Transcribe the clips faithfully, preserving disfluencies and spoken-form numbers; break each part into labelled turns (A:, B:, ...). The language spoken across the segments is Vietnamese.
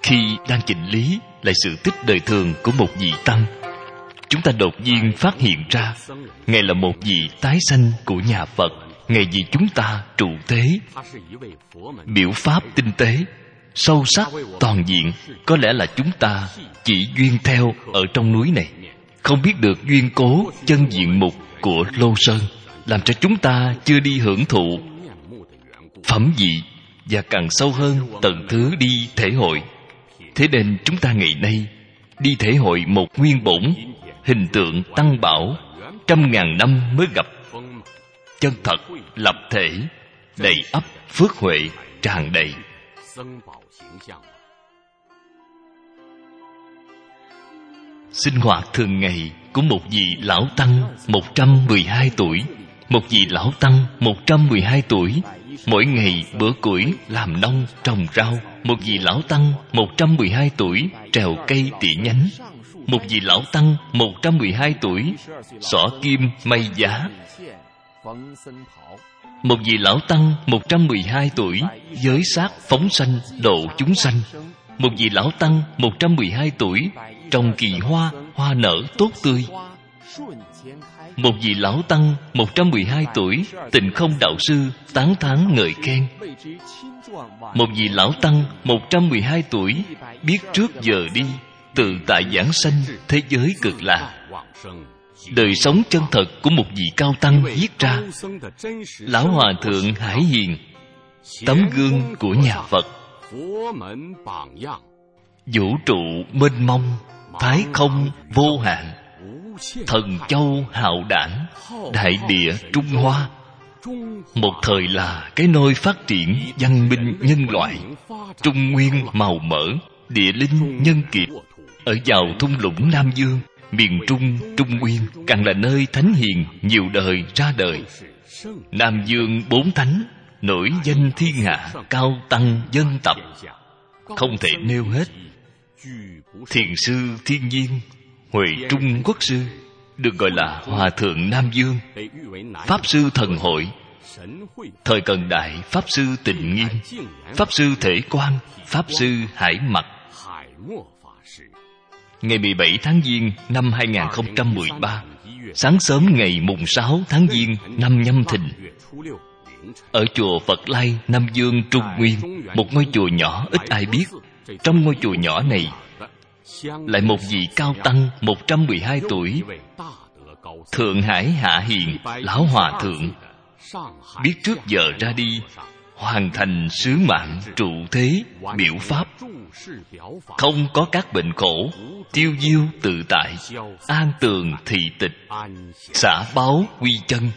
A: Khi đang chỉnh lý lại sự tích đời thường của một vị tăng, chúng ta đột nhiên phát hiện ra Ngài là một vị tái sanh của nhà Phật. Ngài vì chúng ta trụ thế, biểu pháp tinh tế, sâu sắc, toàn diện. Có lẽ là chúng ta chỉ duyên theo ở trong núi này, không biết được duyên cố chân diện mục của Lô Sơn, làm cho chúng ta chưa đi hưởng thụ phẩm vị và càng sâu hơn tận thứ đi thể hội. Thế nên chúng ta ngày nay đi thể hội một nguyên bổn, hình tượng tăng bảo, trăm ngàn năm mới gặp, chân thật, lập thể, đầy ắp phước huệ tràn đầy. Sinh hoạt thường ngày của một vị lão tăng một trăm mười hai tuổi. Một vị lão tăng một trăm mười hai tuổi, mỗi ngày bữa củi làm nông trồng rau. Một vị lão tăng một trăm mười hai tuổi, trèo cây tỉa nhánh. Một vị lão tăng một trăm mười hai tuổi, xỏ kim may giá. Một vị lão tăng một trăm mười hai tuổi, giới sát phóng sanh độ chúng sanh. Một vị lão tăng một trăm mười hai tuổi, trồng kỳ hoa, hoa nở tốt tươi. Một vị lão tăng một trăm mười hai tuổi, Tịnh Không đạo sư tán thán ngợi khen. Một vị lão tăng một trăm mười hai tuổi, biết trước giờ đi, tự tại giảng sanh thế giới cực lạc. Đời sống chân thật của một vị cao tăng viết ra. Lão Hòa Thượng Hải Hiền, tấm gương của nhà Phật. Vũ trụ mênh mông, thái không vô hạn, thần châu hạo đảng, đại địa Trung Hoa. Một thời là cái nôi phát triển văn minh nhân loại. Trung nguyên màu mỡ, địa linh nhân kiệt. Ở vào thung lũng Nam Dương, miền Trung, Trung Nguyên, càng là nơi thánh hiền nhiều đời ra đời. Nam Dương bốn thánh, nổi danh thiên hạ, cao tăng dân tập, không thể nêu hết. Thiền sư thiên nhiên, Huệ Trung Quốc sư, được gọi là Hòa Thượng Nam Dương. Pháp sư Thần Hội, thời Cận Đại Pháp sư Tịnh Nghiêm, Pháp sư Thể Quang, Pháp sư Hải Mặc. Ngày mười bảy tháng Giêng năm hai nghìn không trăm mười ba, sáng sớm ngày mùng sáu tháng Giêng năm Nhâm Thìn, ở chùa Phật Lai Nam Dương Trung Nguyên, một ngôi chùa nhỏ ít ai biết. Trong ngôi chùa nhỏ này lại một vị cao tăng một trăm mười hai tuổi, Thượng Hải Hạ Hiền Lão Hòa Thượng, biết trước giờ ra đi, hoàn thành sứ mạng trụ thế biểu pháp. Không có các bệnh khổ, tiêu diêu tự tại, an tường thị tịch, xả báo quy chân.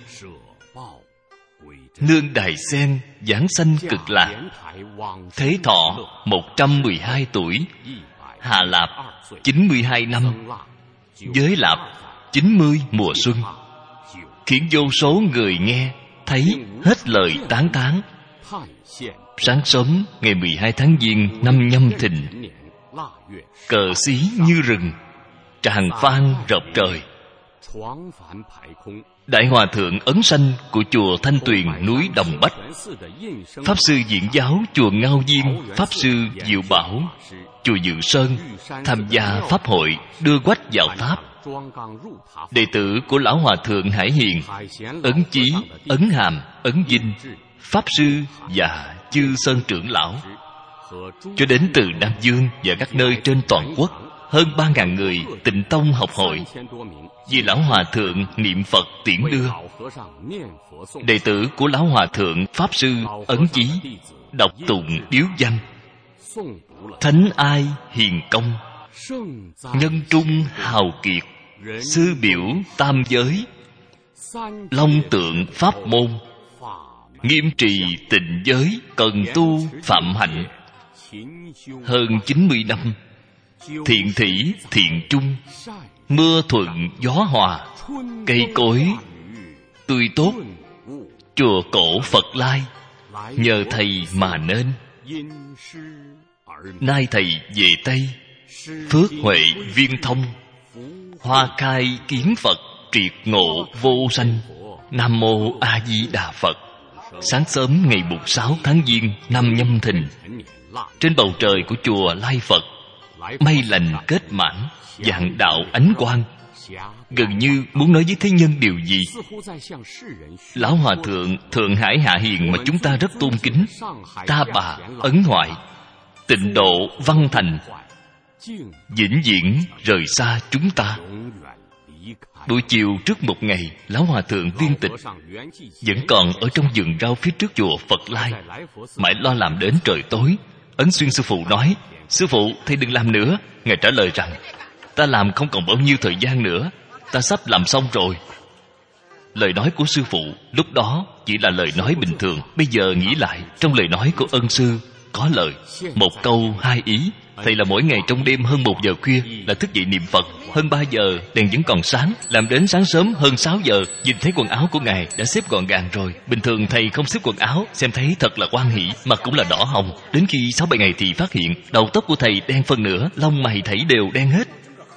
A: Nương đài sen giảng sanh cực lạc. Thế thọ một trăm mười hai tuổi, Hạ Lạp chín mươi hai năm, Giới Lạp chín mươi mùa xuân, khiến vô số người nghe thấy hết lời tán thán. Sáng sớm ngày mười hai tháng Giêng năm Nhâm Thìn, cờ xí như rừng, tràng phan rộng trời. Đại Hòa Thượng Ấn Sanh của chùa Thanh Tuyền núi Đồng Bách, Pháp sư Diễn Giáo chùa Ngao Diên, Pháp sư Diệu Bảo chùa Dự Sơn tham gia pháp hội đưa quách vào tháp. Đệ tử của Lão Hòa Thượng Hải Hiền, Ấn Chí, Ấn Hàm, Ấn Dinh, Pháp sư và Chư Sơn trưởng lão, cho đến từ Nam Dương và các nơi trên toàn quốc, hơn ba ngàn người Tịnh Tông học hội vì Lão Hòa Thượng niệm Phật tiễn đưa. Đệ tử của Lão Hòa Thượng Pháp sư Ấn Chí đọc tụng điếu văn: Thánh ai hiền công, nhân trung hào kiệt, sư biểu tam giới, long tượng pháp môn, nghiêm trì tịnh giới, cần tu phạm hạnh. Hơn chín mươi năm, thiện thủy thiện chung, mưa thuận gió hòa, cây cối tươi tốt. Chùa cổ Phật Lai nhờ thầy mà nên. Nay thầy về Tây, phước huệ viên thông, hoa khai kiến Phật, triệt ngộ vô sanh. Nam mô A Di Đà Phật. Sáng sớm ngày mùng sáu tháng Giêng năm Nhâm Thìn, Trên bầu trời của chùa Lai Phật, mây lành kết mãn, vạn đạo ánh quang, gần như muốn nói với thế nhân điều gì. Lão Hòa Thượng Thượng Hải Hạ Hiền mà chúng ta rất tôn kính, Ta Bà Ấn Hoại, Tịnh Độ Văn Thành, vĩnh viễn rời xa chúng ta. Buổi chiều trước một ngày, Lão Hòa Thượng viên tịch vẫn còn ở trong vườn rau phía trước chùa Phật Lai, mãi lo làm đến trời tối. Ấn Xuyên sư phụ nói: "Sư phụ, thầy đừng làm nữa." Ngài trả lời rằng: "Ta làm không còn bao nhiêu thời gian nữa, ta sắp làm xong rồi." Lời nói của sư phụ lúc đó chỉ là lời nói bình thường. Bây giờ nghĩ lại, trong lời nói của ân sư có lời một câu hai ý. Thầy là mỗi ngày trong đêm hơn một giờ khuya là thức dậy niệm Phật. Hơn ba giờ đèn vẫn còn sáng, làm đến sáng sớm hơn sáu giờ, nhìn thấy quần áo của Ngài đã xếp gọn gàng rồi. Bình thường thầy không xếp quần áo, xem thấy thật là hoan hỷ, mặt cũng là đỏ hồng. Đến khi sáu bảy ngày thì phát hiện đầu tóc của thầy đen phân nửa, lông mày thảy đều đen hết.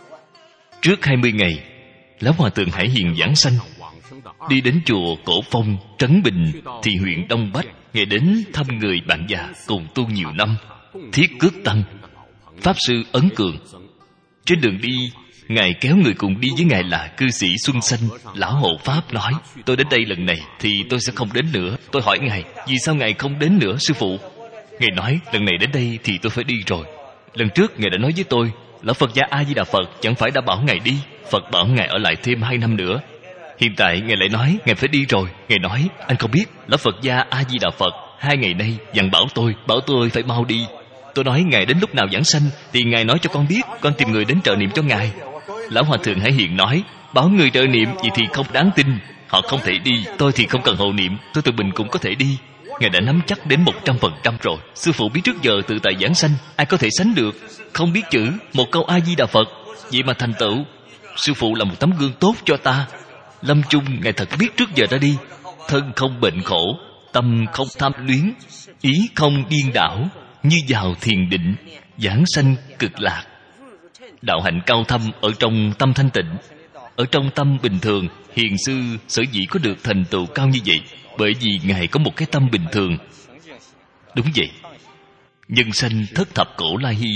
A: Trước hai mươi ngày, Lão Hòa Thượng Hải Hiền giảng sanh, đi đến chùa Cổ Phong, Trấn Bình, thị huyện Đông Bách. Ngài đến thăm người bạn già cùng tu nhiều năm, Thiết Cước Tăng, Pháp Sư Ấn Cường. Trên đường đi, Ngài kéo người cùng đi với Ngài là cư sĩ Xuân Xanh. Lão hộ Pháp nói: "Tôi đến đây lần này thì tôi sẽ không đến nữa." Tôi hỏi Ngài: "Vì sao Ngài không đến nữa sư phụ?" Ngài nói: "Lần này đến đây thì tôi phải đi rồi. Lần trước Ngài đã nói với tôi, Lão Phật gia A Di Đà Phật chẳng phải đã bảo Ngài đi, Phật bảo Ngài ở lại thêm hai năm nữa. Hiện tại Ngài lại nói Ngài phải đi rồi." Ngài nói: "Anh không biết, Lão Phật gia A Di Đà Phật hai ngày nay dặn bảo tôi, bảo tôi phải mau đi." Tôi nói: "Ngài đến lúc nào giảng sanh thì Ngài nói cho con biết, con tìm người đến trợ niệm cho Ngài." Lão Hòa Thượng Hải Hiền nói: "Bảo người trợ niệm vậy thì không đáng tin, họ không thể đi. Tôi thì không cần hộ niệm, tôi tự mình cũng có thể đi." Ngài đã nắm chắc đến một trăm phần trăm rồi. Sư phụ biết trước giờ tự tại giảng sanh, ai có thể sánh được. Không biết chữ, một câu A Di Đà Phật, vậy mà thành tựu. Sư phụ là một tấm gương tốt cho ta. Lâm chung Ngài thật biết trước giờ đã đi. Thân không bệnh khổ, tâm không tham luyến, ý không điên đảo, như vào thiền định, giảng sanh cực lạc. Đạo hạnh cao thâm ở trong tâm thanh tịnh. Ở trong tâm bình thường, hiền sư sở dĩ có được thành tựu cao như vậy, bởi vì Ngài có một cái tâm bình thường. Đúng vậy, nhân sanh thất thập cổ la hy.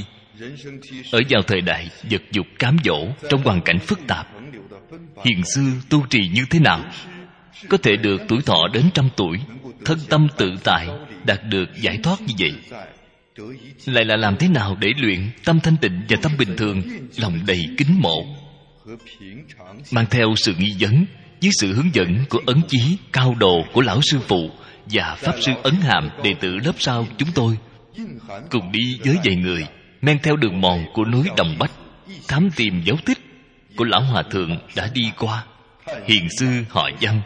A: Ở vào thời đại vật dục cám dỗ, trong hoàn cảnh phức tạp, hiền sư tu trì như thế nào có thể được tuổi thọ đến trăm tuổi, thân tâm tự tại, đạt được giải thoát như vậy? Lại là làm thế nào để luyện tâm thanh tịnh và tâm bình thường, lòng đầy kính mộ, mang theo sự nghi vấn, dưới sự hướng dẫn của ấn chí cao độ của lão sư phụ và pháp sư Ấn Hàm, đệ tử lớp sau chúng tôi, cùng đi với vài người men theo đường mòn của núi Đồng Bách, thám tìm dấu tích của lão hòa thượng đã đi qua. Hiền sư họ Văn,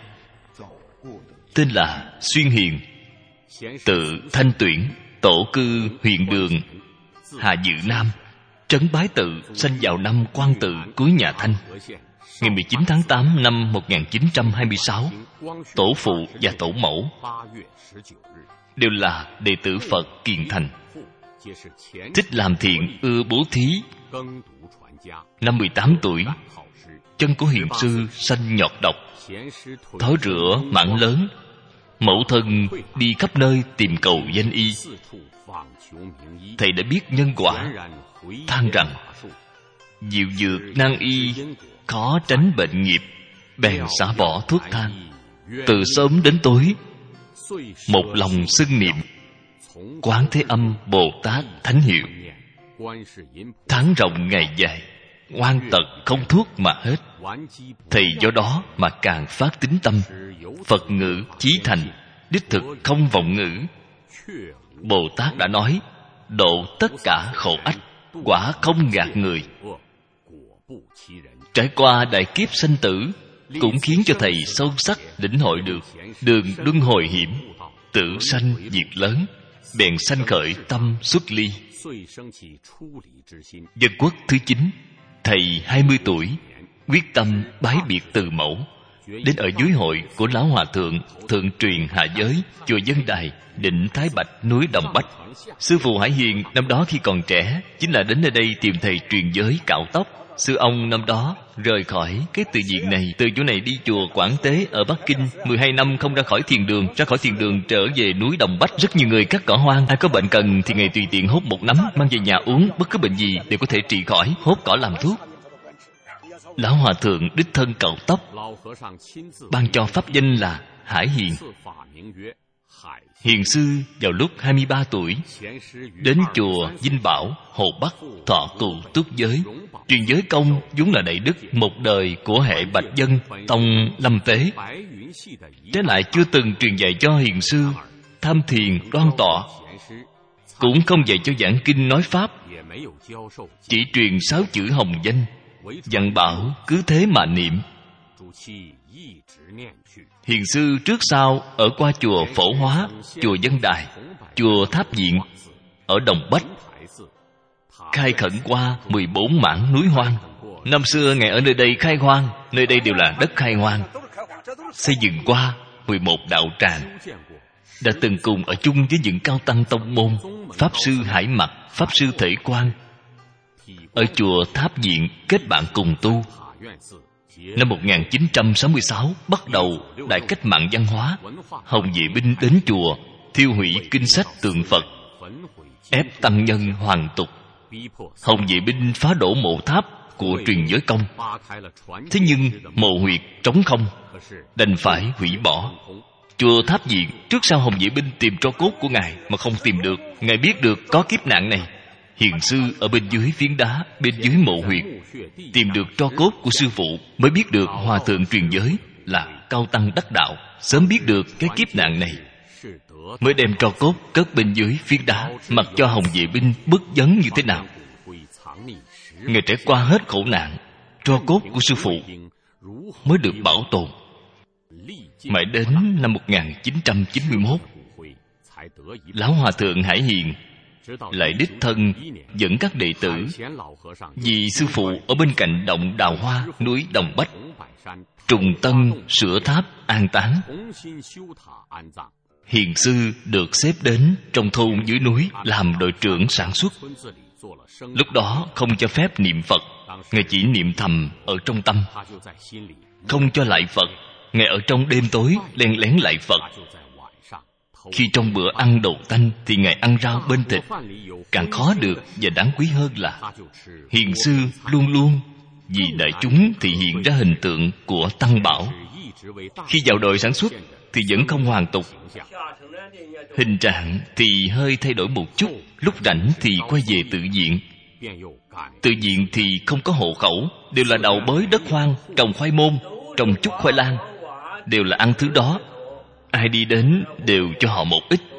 A: tên là Xuyên Hiền, tự Thanh Tuyển, tổ cư huyện Đường, Hà Dự Nam, trấn Bái Tự, sanh vào năm Quan Tự cuối nhà Thanh. Ngày mười chín tháng tám năm một nghìn chín trăm hai mươi sáu, tổ phụ và tổ mẫu đều là đệ tử Phật Kiền Thành. Thích làm thiện, ưa bố thí. Năm mười tám tuổi, chân của hiền sư sanh nhọt độc, thói rữa mảng lớn. Mẫu thân đi khắp nơi tìm cầu danh y. Thầy đã biết nhân quả, than rằng diệu dược nan y, khó tránh bệnh nghiệp, bèn xả bỏ thuốc thang. Từ sớm đến tối, một lòng xưng niệm Quán Thế Âm Bồ Tát thánh hiệu. Tháng rộng ngày dài, oan tật không thuốc mà hết. Thầy do đó mà càng phát tín tâm, Phật ngữ chí thành, đích thực không vọng ngữ. Bồ Tát đã nói, độ tất cả khổ ách, quả không gạt người. Trải qua đại kiếp sanh tử, cũng khiến cho thầy sâu sắc lĩnh hội được đường luân hồi hiểm, tử sanh diệt lớn, bèn sanh khởi tâm xuất ly. Dân quốc thứ chín, thầy hai mươi tuổi, quyết tâm bái biệt từ mẫu, đến ở dưới hội của lão hòa thượng thượng truyền hạ giới, chùa Dân Đài, Định Thái Bạch, núi Đồng Bách. Sư phụ Hải Hiền năm đó khi còn trẻ chính là đến nơi đây tìm thầy truyền giới cạo tóc. Sư ông năm đó rời khỏi cái từ viện này, từ chỗ này đi chùa Quảng Tế ở Bắc Kinh, mười hai năm không ra khỏi thiền đường. Ra khỏi thiền đường trở về núi Đồng Bách. Rất nhiều người cắt cỏ hoang, ai có bệnh cần thì Ngài tùy tiện hốt một nắm mang về nhà uống. Bất cứ bệnh gì đều có thể trị khỏi, hốt cỏ làm thuốc. Lão Hòa Thượng đích thân cạo tóc, ban cho pháp danh là Hải Hiền. Hiền sư vào lúc hai mươi ba tuổi đến chùa Vinh Bảo, Hồ Bắc thọ tù túc giới. Truyền giới công vốn là đại đức một đời của hệ Bạch Dân tông Lâm Tế, trái lại chưa từng truyền dạy cho hiền sư tham thiền đoan tọa, cũng không dạy cho giảng kinh nói pháp, chỉ truyền sáu chữ hồng danh, dặn bảo cứ thế mà niệm. Hiền sư trước sau ở qua chùa Phổ Hóa, chùa Dân Đài, chùa Tháp Diện ở Đồng Bách, khai khẩn qua mười bốn mảng núi hoang. Năm xưa Ngài ở nơi đây khai hoang, nơi đây đều là đất khai hoang. Xây dựng qua mười một đạo tràng, đã từng cùng ở chung với những cao tăng tông môn, Pháp sư Hải Mặc, Pháp sư Thể Quang. Ở chùa Tháp Diện kết bạn cùng tu. Năm một nghìn chín trăm sáu mươi sáu bắt đầu đại cách mạng văn hóa. Hồng Vệ binh đến chùa thiêu hủy kinh sách tượng Phật, ép tăng nhân hoàn tục. Hồng Vệ binh phá đổ mộ tháp của truyền giới công. Thế nhưng mộ huyệt trống không, đành phải hủy bỏ. Chùa Tháp Diện trước sau Hồng Vệ binh tìm tro cốt của Ngài mà không tìm được. Ngài biết được có kiếp nạn này. Hiền sư ở bên dưới phiến đá, bên dưới mộ huyệt, tìm được tro cốt của sư phụ, mới biết được Hòa Thượng truyền giới là cao tăng đắc đạo. Sớm biết được cái kiếp nạn này, mới đem tro cốt cất bên dưới phiến đá, mặc cho Hồng Vệ binh bức vấn như thế nào. Ngài trải qua hết khổ nạn, tro cốt của sư phụ mới được bảo tồn. Mãi đến năm một nghìn chín trăm chín mươi mốt, Lão Hòa Thượng Hải Hiền lại đích thân dẫn các đệ tử, vì sư phụ ở bên cạnh động Đào Hoa, núi Đồng Bách, trùng tân sửa tháp an táng. Hiền sư được xếp đến trong thôn dưới núi làm đội trưởng sản xuất. Lúc đó không cho phép niệm Phật, Ngài chỉ niệm thầm ở trong tâm, không cho lạy Phật. Ngài ở trong đêm tối len lén lạy Phật. Khi trong bữa ăn đầu tanh thì Ngài ăn rau bên thịt. Càng khó được và đáng quý hơn là hiền sư luôn luôn vì đại chúng thì hiện ra hình tượng của Tăng Bảo. Khi vào đội sản xuất thì vẫn không hoàn tục, hình trạng thì hơi thay đổi một chút. Lúc rảnh thì quay về tự viện. Tự viện thì không có hộ khẩu, đều là đào bới đất hoang, trồng khoai môn, trồng chút khoai lang, đều là ăn thứ đó. Ai đi đến đều cho họ một ít.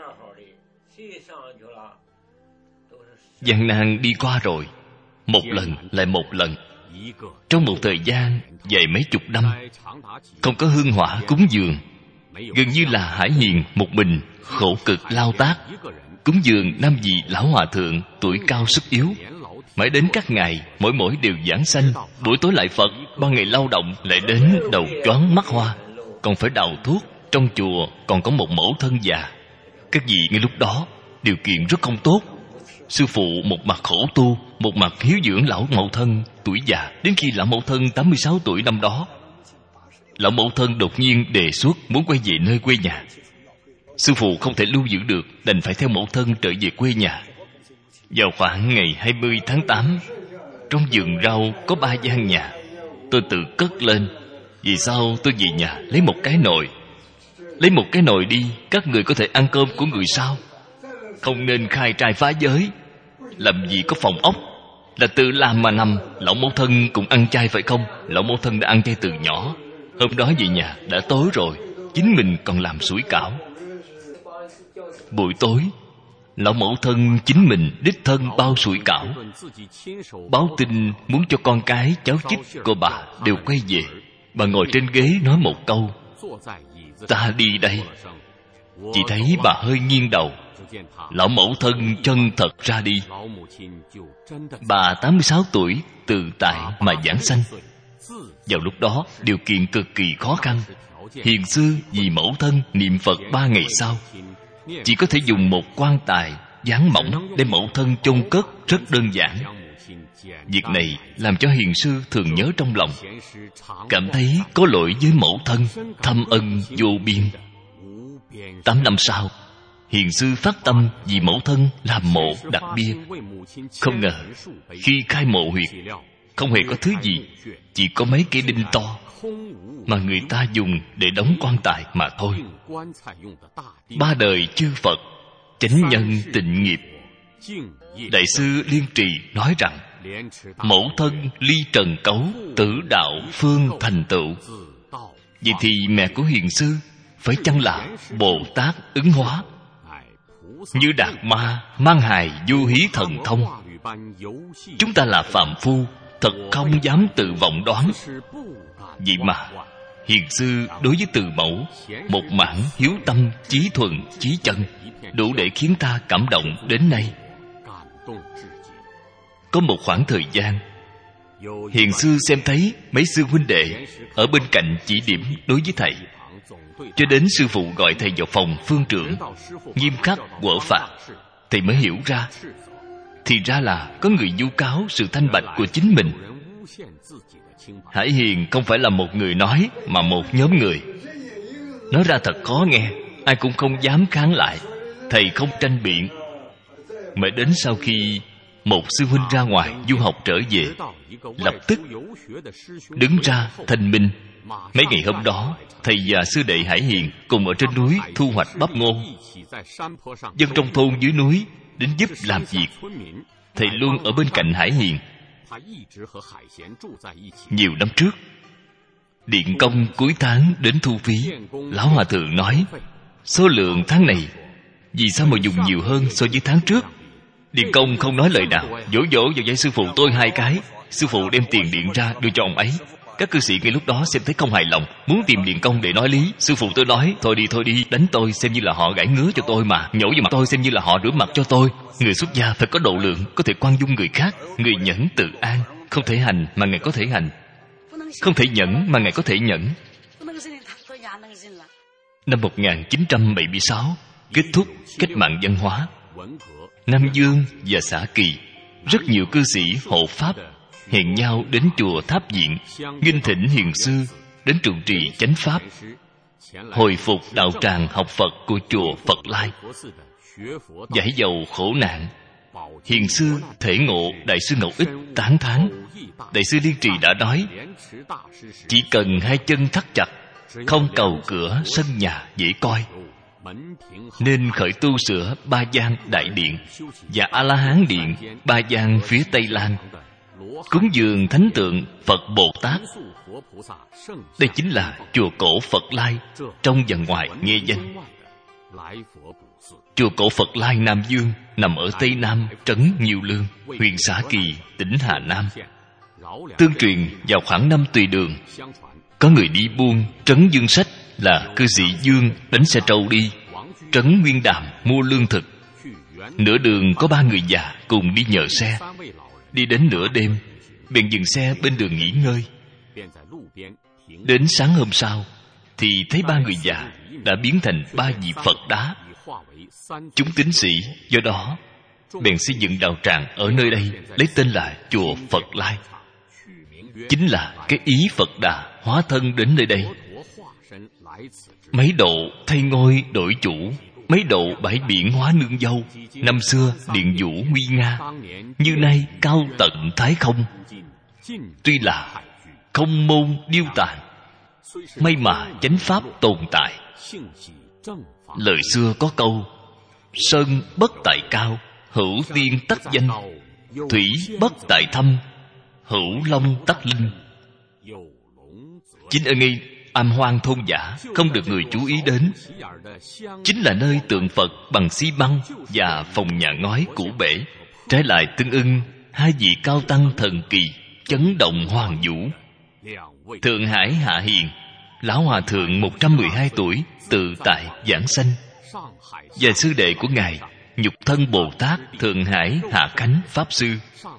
A: Gian nan đi qua rồi, một lần lại một lần, trong một thời gian dài mấy chục năm, không có hương hỏa cúng dường, gần như là Hải Hiền một mình khổ cực lao tác cúng dường năm vị lão hòa thượng tuổi cao sức yếu. Mãi đến các ngày mỗi mỗi đều giảng sanh, buổi tối lại Phật, ban ngày lao động, lại đến đầu choáng mắt hoa, còn phải đào thuốc. Trong chùa còn có một mẫu thân già. Các vị ngay lúc đó điều kiện rất không tốt. Sư phụ một mặt khổ tu, một mặt hiếu dưỡng lão mẫu thân tuổi già. Đến khi lão mẫu thân tám mươi sáu tuổi năm đó, lão mẫu thân đột nhiên đề xuất muốn quay về nơi quê nhà. Sư phụ không thể lưu giữ được, đành phải theo mẫu thân trở về quê nhà. Vào khoảng ngày hai mươi tháng tám, trong vườn rau có ba gian nhà. Tôi tự cất lên, vì sao tôi về nhà lấy một cái nồi. Lấy một cái nồi đi, các người có thể ăn cơm của người sao? Không nên khai trai phá giới. Làm gì có phòng ốc, là tự làm mà nằm. Lão mẫu thân cũng ăn chay phải không? Lão mẫu thân đã ăn chay từ nhỏ. Hôm đó về nhà đã tối rồi, chính mình còn làm sủi cảo. Buổi tối, lão mẫu thân chính mình đích thân bao sủi cảo, báo tin muốn cho con cái cháu chích của bà đều quay về. Bà ngồi trên ghế nói một câu: ta đi đây. Chỉ thấy bà hơi nghiêng đầu, lão mẫu thân chân thật ra đi. Bà tám mươi sáu tuổi tự tại mà giảng sanh. Vào lúc đó điều kiện cực kỳ khó khăn. Hiền sư vì mẫu thân niệm Phật ba ngày sau, chỉ có thể dùng một quan tài dán mỏng để mẫu thân chôn cất rất đơn giản. Việc này làm cho hiền sư thường nhớ trong lòng, cảm thấy có lỗi với mẫu thân, thâm ân vô biên. Tám năm sau, hiền sư phát tâm vì mẫu thân làm mộ đặt bia. Không ngờ khi khai mộ huyệt, không hề có thứ gì, chỉ có mấy cây đinh to mà người ta dùng để đóng quan tài mà thôi. Ba đời chư Phật chánh nhân tịnh nghiệp. Đại sư Liên Trì nói rằng, mẫu thân ly trần cấu, tử đạo phương thành tựu. Vậy thì mẹ của hiền sư phải chăng là Bồ Tát ứng hóa, như Đạt Ma mang hài vô hí thần thông? Chúng ta là phàm phu, thật không dám tự vọng đoán. Vậy mà hiền sư đối với từ mẫu một mảng hiếu tâm, chí thuần, chí chân, đủ để khiến ta cảm động đến nay. Có một khoảng thời gian, hiền sư xem thấy mấy sư huynh đệ ở bên cạnh chỉ điểm đối với thầy, cho đến sư phụ gọi thầy vào phòng phương trưởng, nghiêm khắc quở phạt. Thầy mới hiểu ra, thì ra là có người vu cáo sự thanh bạch của chính mình. Hải Hiền không phải là một người nói, mà một nhóm người. Nói ra thật khó nghe, ai cũng không dám kháng lại. Thầy không tranh biện. Mãi đến sau khi một sư huynh ra ngoài du học trở về, lập tức đứng ra thanh minh. Mấy ngày hôm đó, thầy và sư đệ Hải Hiền cùng ở trên núi thu hoạch bắp ngô. Dân trong thôn dưới núi đến giúp làm việc. Thầy luôn ở bên cạnh Hải Hiền. Nhiều năm trước, điện công cuối tháng đến thu phí, Lão Hòa Thượng nói, số lượng tháng này vì sao mà dùng nhiều hơn so với tháng trước? Điện công không nói lời nào, vỗ vỗ vào vai sư phụ tôi hai cái. Sư phụ đem tiền điện ra đưa cho ông ấy. Các cư sĩ ngay lúc đó xem thấy không hài lòng, muốn tìm điện công để nói lý. Sư phụ tôi nói, thôi đi thôi đi, đánh tôi xem như là họ gãi ngứa cho tôi mà, nhổ vào mặt tôi xem như là họ rửa mặt cho tôi. Người xuất gia phải có độ lượng, có thể khoan dung người khác. Người nhẫn tự an, không thể hành mà ngài có thể hành, không thể nhẫn mà ngài có thể nhẫn. Năm một nghìn chín trăm bảy mươi sáu, kết thúc cách mạng văn hóa. Nam Dương và xã Kỳ, rất nhiều cư sĩ hộ pháp hẹn nhau đến chùa Tháp Viện, nghinh thỉnh hiền sư đến trụ trì chánh pháp, hồi phục đạo tràng học Phật của chùa Phật Lai, giải dầu khổ nạn. Hiền sư thể ngộ Đại sư Ngọc Ích tán thán. Đại sư Liên Trì đã nói, chỉ cần hai chân thắt chặt, không cầu cửa sân nhà dễ coi, nên khởi tu sửa Ba Gian Đại Điện và A La Hán Điện Ba Gian phía Tây Lan, cúng dường thánh tượng Phật Bồ Tát. Đây chính là chùa cổ Phật Lai, trong và ngoài nghe danh. Chùa cổ Phật Lai Nam Dương nằm ở Tây Nam trấn Nhiêu Lương, huyện Xã Kỳ, tỉnh Hà Nam. Tương truyền vào khoảng năm Tùy Đường, có người đi buôn trấn Dương Sách là cư sĩ Dương đánh xe trâu đi trấn Nguyên Đàm mua lương thực. Nửa đường có ba người già cùng đi nhờ xe. Đi đến nửa đêm, bèn dừng xe bên đường nghỉ ngơi. Đến sáng hôm sau thì thấy ba người già đã biến thành ba vị Phật đá. Chúng tín sĩ do đó bèn xây dựng đạo tràng ở nơi đây, lấy tên là chùa Phật Lai. Chính là cái ý Phật Đà hóa thân đến nơi đây. Mấy độ thay ngôi đổi chủ, mấy độ bãi biển hóa nương dâu. Năm xưa điện vũ nguy nga, như nay cao tận thái không. Tuy là không môn điêu tàn, may mà chánh pháp tồn tại. Lời xưa có câu, sơn bất tại cao, hữu tiên tắc danh, thủy bất tại thâm, hữu long tắc linh. Chính ở ngay Am Hoang thôn giả không được người chú ý đến, chính là nơi tượng Phật bằng xi măng và phòng nhà ngói cũ bể. Trái lại tương ưng hai vị cao tăng thần kỳ, chấn động hoàng vũ. Thượng Hải Hạ Hiền, Lão Hòa Thượng một trăm mười hai tuổi, tự tại giảng sanh, và sư đệ của ngài Nhục Thân Bồ Tát Thượng Hải Hạ Khánh Pháp Sư.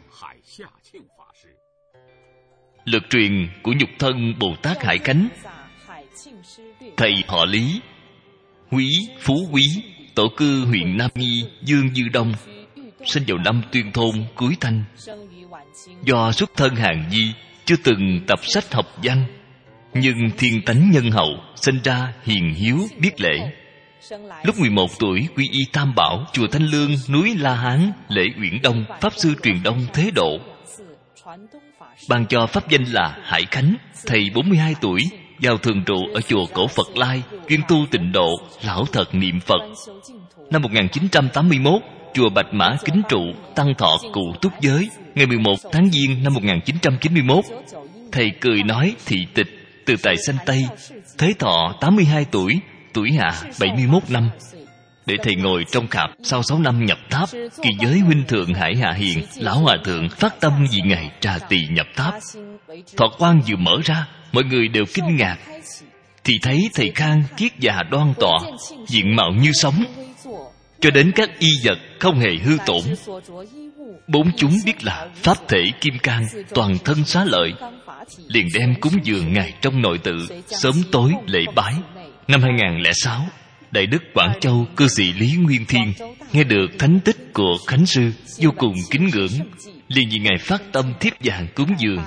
A: Lược truyền của Nhục Thân Bồ Tát Hải Khánh, thầy họ Lý, Quý Phú Quý, tổ cư huyện Nam Nghi, Dương Dư Đông, sinh vào năm Tuyên Thôn cuối Thanh. Do xuất thân hàn di, chưa từng tập sách học văn, nhưng thiên tánh nhân hậu, sinh ra hiền hiếu biết lễ. Lúc mười một tuổi quy y Tam Bảo, chùa Thanh Lương, núi La Hán, lễ Uyển Đông, pháp sư truyền Đông Thế Độ, ban cho pháp danh là Hải Khánh. Thầy bốn mươi hai tuổi vào thường trụ ở chùa Cổ Phật Lai, chuyên tu tịnh độ, lão thật niệm Phật. Năm một nghìn chín trăm tám mươi mốt, chùa Bạch Mã kính trụ tăng thọ cụ túc giới. Ngày mười một tháng Giêng năm một nghìn chín trăm chín mươi mốt, thầy cười nói thị tịch từ tại sanh Tây, thế thọ tám mươi hai tuổi, tuổi hạ bảy mươi mốt năm. Để thầy ngồi trong khạp sau sáu năm nhập tháp. Kỳ giới huynh thượng Hải Hạ Hiền, lão hòa thượng phát tâm vì ngày trà tỳ nhập tháp. Thọ quan vừa mở ra, mọi người đều kinh ngạc, thì thấy thầy khang kiết già đoan tọa, diện mạo như sống, cho đến các y vật không hề hư tổn. Bốn chúng biết là pháp thể kim cang, toàn thân xá lợi, liền đem cúng dường ngài trong nội tự, sớm tối lễ bái. Năm hai nghìn lẻ sáu, Đại đức Quảng Châu cư sĩ Lý Nguyên Thiên nghe được thánh tích của Khánh sư, vô cùng kính ngưỡng, liền vì ngài phát tâm thiếp vàng cúng dường.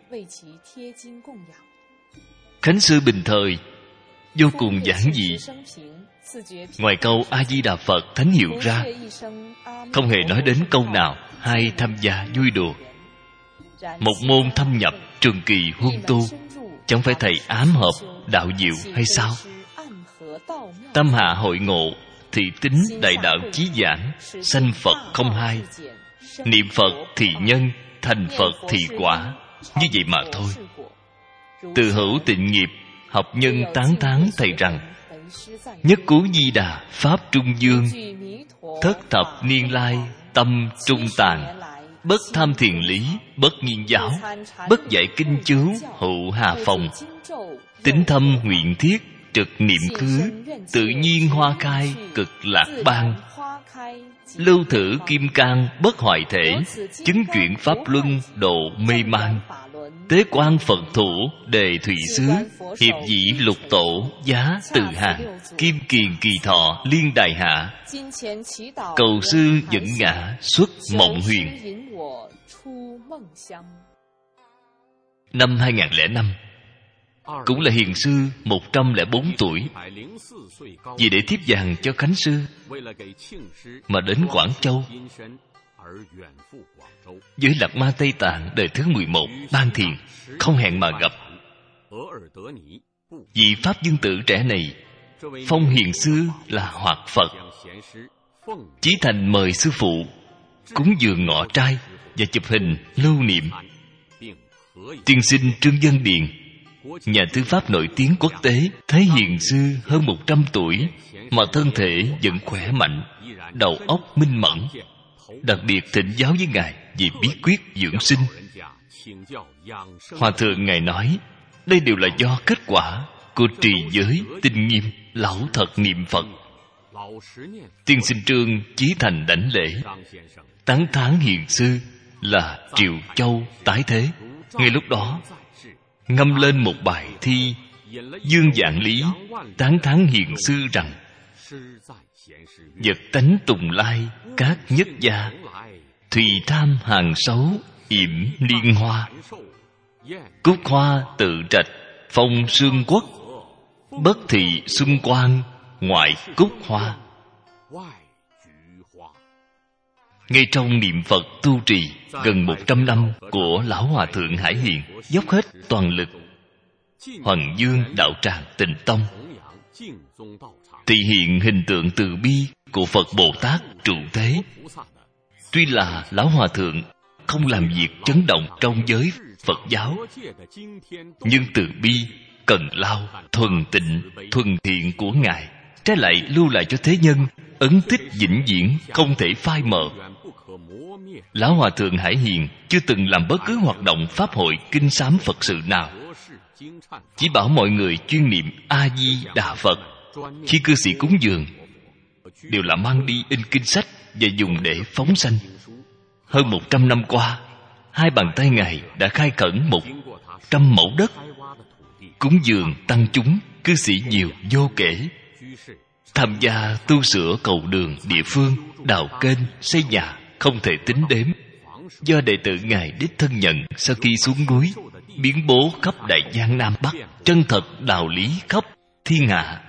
A: Khánh sư bình thời vô cùng giản dị, ngoài câu A Di Đà Phật thánh hiệu ra, không hề nói đến câu nào hay tham gia vui đùa. Một môn thâm nhập trường kỳ huân tu, chẳng phải thầy ám hợp đạo diệu hay sao? Tâm hạ hội ngộ, thì tính đại đạo chí giảng, sanh Phật không hai. Niệm Phật thì nhân, thành Phật thì quả. Như vậy mà thôi. Từ hữu tịnh nghiệp, học nhân tán thán thầy rằng: nhất cú Di Đà pháp trung dương, thất thập niên lai tâm trung tàn. Bất tham thiền lý, bất nghiên giáo, bất dạy kinh chú, hữu hà phòng. Tính thâm nguyện thiết, trực niệm khứ, tự nhiên hoa khai, cực lạc ban. Lưu thử kim cang bất hoại thể, chứng chuyển pháp luân độ mê man. Tế quan Phật thủ đề thủy xứ, hiệp dĩ lục tổ giá từ hàng. Kim kiền kỳ thọ liên đài hạ, cầu sư dẫn ngã xuất mộng huyền. Năm hai nghìn lẻ năm, cũng là hiền sư một trăm lẻ bốn tuổi, vì để tiếp vàng cho Khánh sư mà đến Quảng Châu. Với Lạc Ma Tây Tạng đời thứ mười một ban thiền, không hẹn mà gặp. Vị pháp dương tử trẻ này phong hiền sư là Hoạt Phật, chí thành mời sư phụ cúng dường ngọ trai và chụp hình lưu niệm. Tiên sinh Trương Dân Điền, nhà tư pháp nổi tiếng quốc tế, thấy hiền sư hơn một trăm tuổi mà thân thể vẫn khỏe mạnh, đầu óc minh mẫn, đặc biệt thỉnh giáo với ngài về bí quyết dưỡng sinh. Hòa thượng ngài nói, đây đều là do kết quả của trì giới tinh nghiêm, lão thật niệm Phật. Tiên sinh Trương chí thành đảnh lễ, tán thán hiền sư là Triệu Châu tái thế. Ngay lúc đó ngâm lên một bài thi Dương Vạn Lý, tán thán hiền sư rằng: vật tánh tùng lai các nhất gia, thùy tham hàng xấu yểm liên hoa. Cúc hoa tự trạch phong sương quốc, bất thị xuân quang ngoại cúc hoa. Ngay trong niệm Phật tu trì gần một trăm năm của Lão Hòa Thượng Hải Hiền, dốc hết toàn lực hoằng dương đạo tràng Tịnh Tông, thể hiện hình tượng từ bi của Phật Bồ Tát trụ thế. Tuy là Lão Hòa Thượng không làm việc chấn động trong giới Phật giáo, nhưng từ bi, cần lao, thuần tịnh, thuần thiện của ngài trái lại lưu lại cho thế nhân ấn tích vĩnh viễn, không thể phai mờ. Lão Hòa Thượng Hải Hiền chưa từng làm bất cứ hoạt động pháp hội kinh sám Phật sự nào, chỉ bảo mọi người chuyên niệm A Di Đà Phật. Khi cư sĩ cúng dường đều là mang đi in kinh sách và dùng để phóng sanh. Hơn một trăm năm qua, hai bàn tay ngài đã khai khẩn một trăm mẫu đất, cúng dường tăng chúng cư sĩ nhiều vô kể, tham gia tu sửa cầu đường địa phương, đào kênh, xây nhà không thể tính đếm. do đệ tử Ngài đích thân nhận sau khi xuống núi, biến bố khắp Đại Giang Nam Bắc, chân thật đạo lý khắp thiên hạ.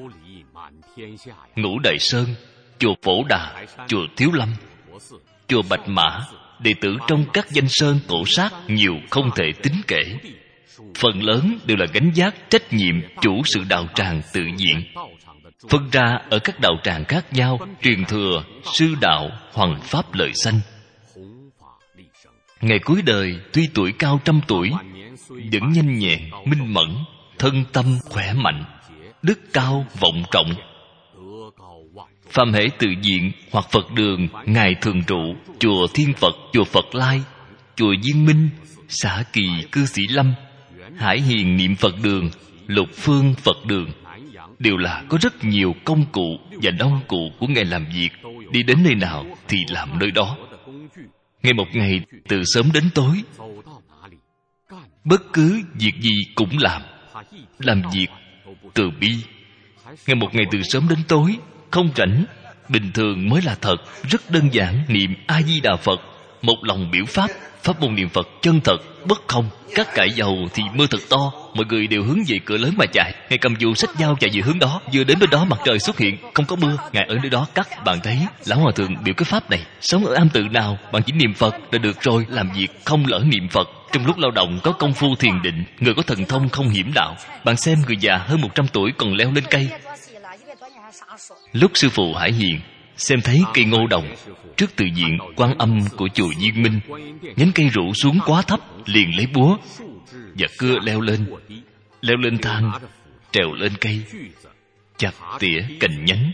A: Ngũ Đại Sơn, chùa Phổ Đà, chùa Thiếu Lâm, chùa Bạch Mã, đệ tử trong các danh sơn cổ sát nhiều không thể tính kể. Phần lớn đều là gánh vác trách nhiệm chủ sự đạo tràng tự diện, phân ra ở các đạo tràng khác nhau, truyền thừa sư đạo hoằng pháp lợi sanh. Ngày cuối đời tuy tuổi cao trăm tuổi, vẫn nhanh nhẹn minh mẫn, thân tâm khỏe mạnh, đức cao vọng trọng. Phàm hễ tự diện hoặc Phật đường, Ngài thường trụ chùa Thiên Phật, chùa Phật Lai, chùa Viên Minh, xã Kỳ Cư Sĩ Lâm, Hải Hiền Niệm Phật Đường, Lục Phương Phật Đường, đều là có rất nhiều công cụ và nông cụ của Ngài làm việc. Đi đến nơi nào thì làm nơi đó. Ngày một ngày từ sớm đến tối, bất cứ việc gì cũng làm. Làm việc từ bi. Ngày một ngày từ sớm đến tối, không rảnh, bình thường mới là thật. Rất đơn giản, niệm A Di Đà Phật, một lòng biểu pháp. Pháp môn niệm Phật chân thật, bất không. Các cải dầu thì mưa thật to, mọi người đều hướng về cửa lớn mà chạy. Ngài cầm dù sách dao chạy về hướng đó. Vừa đến bên đó mặt trời xuất hiện, không có mưa. Ngài ở nơi đó cắt. Bạn thấy lão hòa thượng biểu cái pháp này, sống ở am tự nào, bạn chỉ niệm Phật là được rồi. Làm việc không lỡ niệm Phật. Trong lúc lao động có công phu thiền định, người có thần thông không hiểm đạo. Bạn xem người già hơn một trăm tuổi còn leo lên cây. Lúc sư phụ Hải Hiền xem thấy cây ngô đồng trước tự diện Quan Âm của chùa Viên Minh, nhánh cây rủ xuống quá thấp, liền lấy búa và cưa leo lên. Leo lên thang, trèo lên cây, chặt tỉa cành nhánh.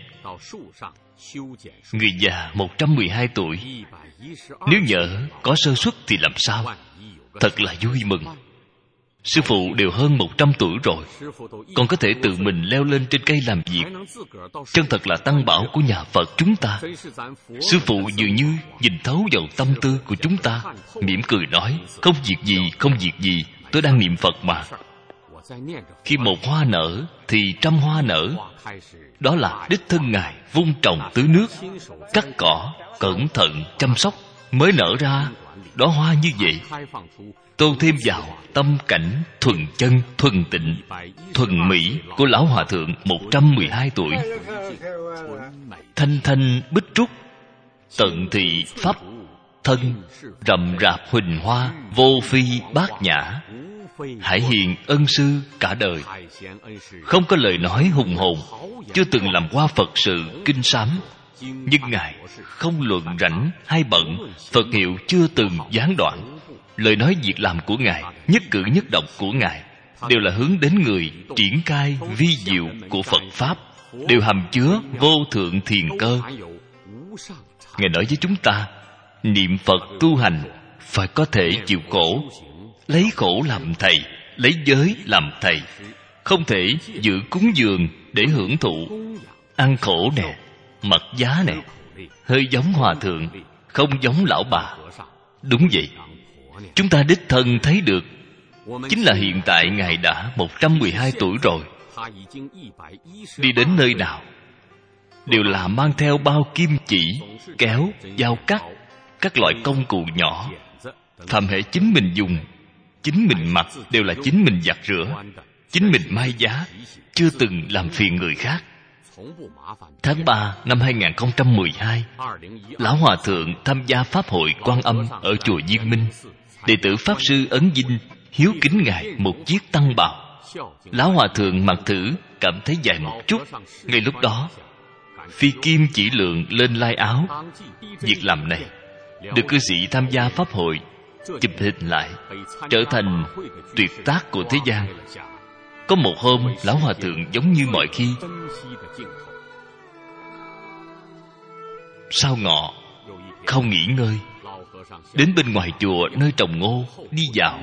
A: Người già một trăm mười hai tuổi, nếu nhỡ có sơ suất thì làm sao? Thật là vui mừng. Sư phụ đều hơn một trăm tuổi rồi, còn có thể tự mình leo lên trên cây làm việc. Chân thật là tăng bảo của nhà Phật chúng ta. Sư phụ dường như nhìn thấu vào tâm tư của chúng ta, mỉm cười nói, không việc gì, không việc gì, tôi đang niệm Phật mà. Khi một hoa nở thì trăm hoa nở. Đó là đích thân Ngài vun trồng tưới nước, cắt cỏ, cẩn thận chăm sóc mới nở ra đóa hoa như vậy. Tô thêm vào tâm cảnh thuần chân, thuần tịnh, thuần mỹ của lão hòa thượng một trăm mười hai tuổi. Thanh thanh bích trúc, tận thị pháp thân, rậm rạp huỳnh hoa, vô phi bát nhã. Hải Hiền ân sư cả đời, không có lời nói hùng hồn, chưa từng làm qua Phật sự kinh sám. Nhưng Ngài không luận rảnh hay bận, Phật hiệu chưa từng gián đoạn. Lời nói việc làm của Ngài, nhất cử nhất động của Ngài đều là hướng đến người, triển khai vi diệu của Phật Pháp, đều hàm chứa vô thượng thiền cơ. Ngài nói với chúng ta, niệm Phật tu hành phải có thể chịu khổ, lấy khổ làm thầy, lấy giới làm thầy. Không thể giữ cúng dường để hưởng thụ. Ăn khổ nè, mặc giá nè, hơi giống hòa thượng, không giống lão bà. Đúng vậy. Chúng ta đích thân thấy được, chính là hiện tại Ngài đã một trăm mười hai tuổi rồi. Đi đến nơi nào đều là mang theo bao kim chỉ, kéo, dao cắt, các loại công cụ nhỏ. Phạm hệ chính mình dùng, chính mình mặc, đều là chính mình giặt rửa, chính mình may giá, chưa từng làm phiền người khác. Tháng ba năm hai nghìn không trăm mười hai, lão hòa thượng tham gia pháp hội Quan Âm ở chùa Viên Minh. Đệ tử pháp sư Ấn Dinh hiếu kính Ngài một chiếc tăng bào. Lão hòa thượng mặc thử, cảm thấy dài một chút. Ngay lúc đó, phi kim chỉ lượng lên lai áo. Việc làm này được cư sĩ tham gia pháp hội chụp hình lại, trở thành tuyệt tác của thế gian. Có một hôm, lão hòa thượng giống như mọi khi, sau ngọ không nghỉ ngơi, đến bên ngoài chùa nơi trồng ngô đi dạo.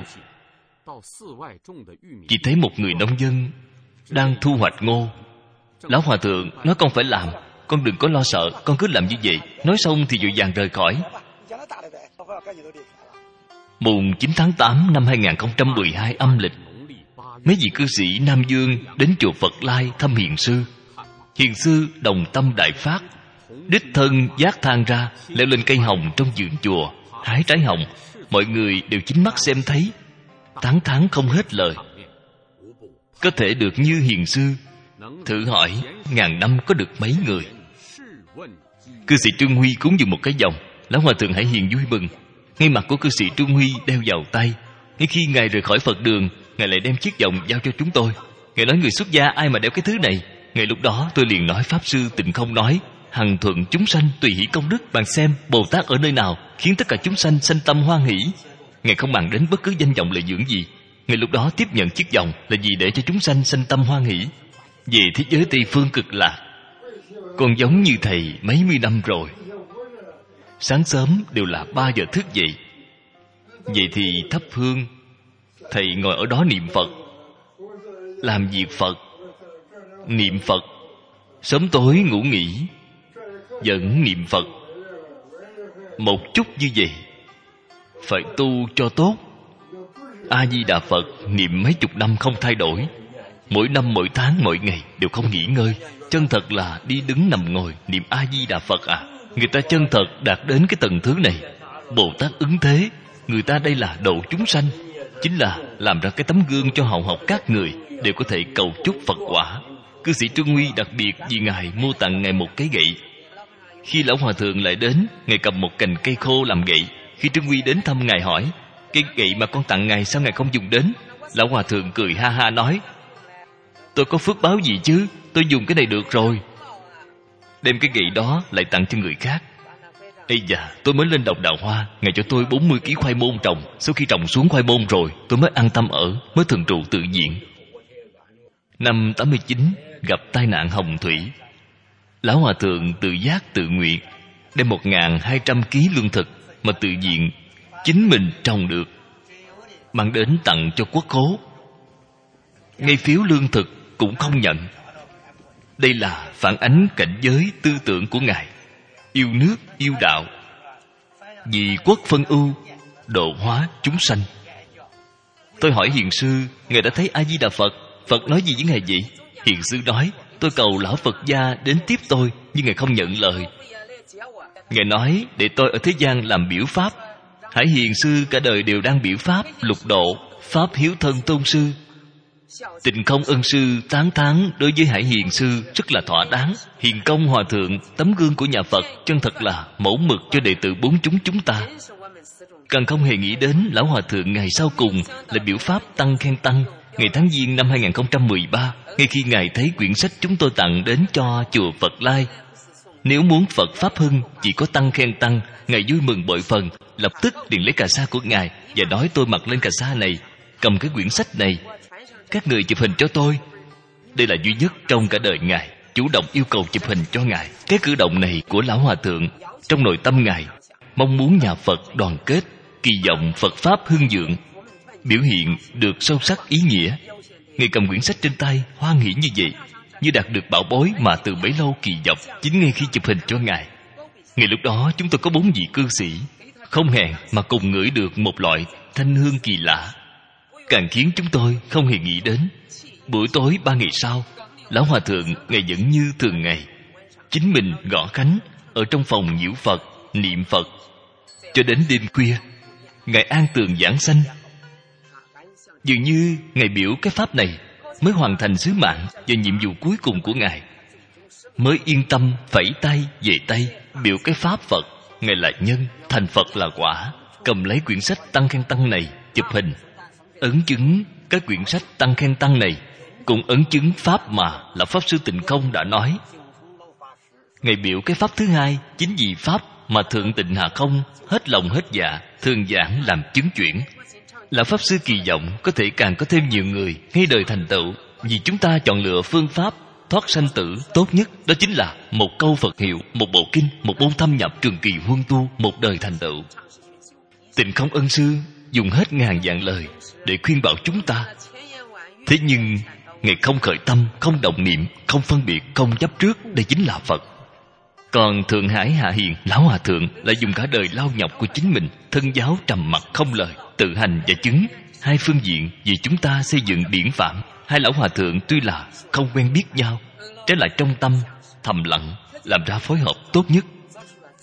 A: Chỉ thấy một người nông dân đang thu hoạch ngô. Lão hòa thượng nói, con phải làm, con đừng có lo sợ, con cứ làm như vậy. Nói xong thì vội vàng rời khỏi. Mùng chín tháng tám năm hai nghìn không trăm mười hai âm lịch, mấy vị cư sĩ Nam Dương đến chùa Phật Lai thăm hiền sư. Hiền sư đồng tâm đại phát, đích thân vác thang ra, leo lên cây hồng trong vườn chùa, hái trái hồng, mọi người đều chính mắt xem thấy, tán thán không hết lời. Có thể được như hiền sư, thử hỏi ngàn năm có được mấy người. Cư sĩ Trương Huy cúng dường một cái vòng, Lão Hòa Thượng Hải Hiền vui mừng. Ngay mặt của cư sĩ Trương Huy đeo vào tay. Ngay khi Ngài rời khỏi Phật đường, Ngài lại đem chiếc vòng giao cho chúng tôi. Ngài nói người xuất gia ai mà đeo cái thứ này. Ngay lúc đó tôi liền nói Pháp Sư Tịnh Không nói hằng thuận chúng sanh tùy hỷ công đức. Bạn xem Bồ Tát ở nơi nào khiến tất cả chúng sanh sanh tâm hoan hỷ. Ngài không bàn đến bất cứ danh vọng lợi dưỡng gì. Ngay lúc đó tiếp nhận chiếc vòng là vì để cho chúng sanh sanh tâm hoan hỷ. Về thế giới Tây Phương cực lạc, con giống như thầy mấy mươi năm rồi. Sáng sớm đều là ba giờ thức dậy. Vậy thì thắp hương, thầy ngồi ở đó niệm Phật, làm việc Phật, niệm Phật. Sớm tối ngủ nghỉ, vẫn niệm Phật. Một chút như vậy phải tu cho tốt. A-di-đà Phật niệm mấy chục năm không thay đổi. Mỗi năm, mỗi tháng, mỗi ngày đều không nghỉ ngơi. Chân thật là đi đứng nằm ngồi niệm A-di-đà Phật à. Người ta chân thật đạt đến cái tầng thứ này. Bồ Tát ứng thế, người ta đây là độ chúng sanh, chính là làm ra cái tấm gương cho hậu học các người đều có thể cầu chúc Phật quả. Cư sĩ Trương Huy đặc biệt vì Ngài mua tặng Ngài một cái gậy. Khi Lão Hòa Thượng lại đến, Ngài cầm một cành cây khô làm gậy. Khi Trương Huy đến thăm Ngài hỏi, cái gậy mà con tặng Ngài sao Ngài không dùng đến? Lão Hòa Thượng cười ha ha nói, tôi có phước báo gì chứ, tôi dùng cái này được rồi. Đem cái gậy đó lại tặng cho người khác. Ây da, tôi mới lên đồng Đào Hoa, Ngài cho tôi bốn mươi ký khoai môn trồng. Sau khi trồng xuống khoai môn rồi, tôi mới an tâm ở, mới thường trụ tự viện. Năm tám mươi chín, gặp tai nạn hồng thủy. Lão Hòa Thượng tự giác tự nguyện đem một nghìn hai trăm ký lương thực mà tự viện chính mình trồng được, mang đến tặng cho quốc khố. Ngay phiếu lương thực cũng không nhận. Đây là phản ánh cảnh giới tư tưởng của Ngài, yêu nước, yêu đạo, vì quốc phân ưu, độ hóa chúng sanh. Tôi hỏi hiền sư, Ngài đã thấy A-di-đà Phật, Phật nói gì với Ngài vậy? Hiền sư nói, tôi cầu lão Phật gia đến tiếp tôi, nhưng Ngài không nhận lời. Ngài nói, để tôi ở thế gian làm biểu pháp. Hải Hiền sư cả đời đều đang biểu pháp, lục độ, pháp hiếu thân tôn sư. Tịnh Không ân sư tán thán đối với Hải Hiền sư rất là thỏa đáng. Hiền Công Hòa Thượng, tấm gương của nhà Phật, chân thật là mẫu mực cho đệ tử bốn chúng chúng ta. Càng không hề nghĩ đến Lão Hòa Thượng ngày sau cùng là biểu pháp tăng khen tăng. Ngày tháng Giêng năm hai không một ba, ngay khi Ngài thấy quyển sách chúng tôi tặng đến cho chùa Phật Lai, nếu muốn Phật Pháp hưng chỉ có tăng khen tăng, Ngài vui mừng bội phần, lập tức liền lấy cà sa của Ngài và nói tôi mặc lên cà sa này, cầm cái quyển sách này, các người chụp hình cho tôi. Đây là duy nhất trong cả đời Ngài chủ động yêu cầu chụp hình cho Ngài. Cái cử động này của Lão Hòa Thượng, trong nội tâm Ngài mong muốn nhà Phật đoàn kết, kỳ vọng Phật Pháp hưng vượng, biểu hiện được sâu sắc ý nghĩa. Ngài cầm quyển sách trên tay hoan hỉ như vậy, như đạt được bảo bối mà từ bấy lâu kỳ vọng. Chính ngay khi chụp hình cho Ngài, ngay lúc đó chúng tôi có bốn vị cư sĩ không hẹn mà cùng ngửi được một loại thanh hương kỳ lạ, càng khiến chúng tôi không hề nghĩ đến. Buổi tối ba ngày sau, Lão Hòa Thượng Ngài vẫn như thường ngày, chính mình gõ khánh ở trong phòng nhiễu Phật, niệm Phật cho đến đêm khuya. Ngài an tường giảng sanh, dường như Ngài biểu cái pháp này mới hoàn thành sứ mạng và nhiệm vụ cuối cùng của Ngài, mới yên tâm phẩy tay về tay biểu cái pháp Phật. Ngài là nhân, thành Phật là quả. Cầm lấy quyển sách tăng khen tăng này chụp hình, ấn chứng các quyển sách tăng khen tăng này cũng ấn chứng pháp mà là Pháp Sư Tịnh Không đã nói. Ngài biểu cái pháp thứ hai chính vì pháp mà Thượng Tịnh Hà Không hết lòng hết dạ thường giảng làm chứng chuyển. Là Pháp Sư kỳ vọng có thể càng có thêm nhiều người ngay đời thành tựu, vì chúng ta chọn lựa phương pháp thoát sanh tử tốt nhất, đó chính là một câu Phật hiệu, một bộ kinh, một môn thâm nhập trường kỳ huân tu, một đời thành tựu. Tịnh Không ân sư dùng hết ngàn vạn lời để khuyên bảo chúng ta. Thế nhưng Ngài không khởi tâm, không động niệm, không phân biệt, không chấp trước, đây chính là Phật. Còn Thượng Hải Hạ Hiền Lão Hòa Thượng lại dùng cả đời lao nhọc của chính mình, thân giáo trầm mặc không lời, tự hành và chứng hai phương diện vì chúng ta xây dựng điển phạm. Hai Lão Hòa Thượng tuy là không quen biết nhau, trái lại trong tâm thầm lặng làm ra phối hợp tốt nhất.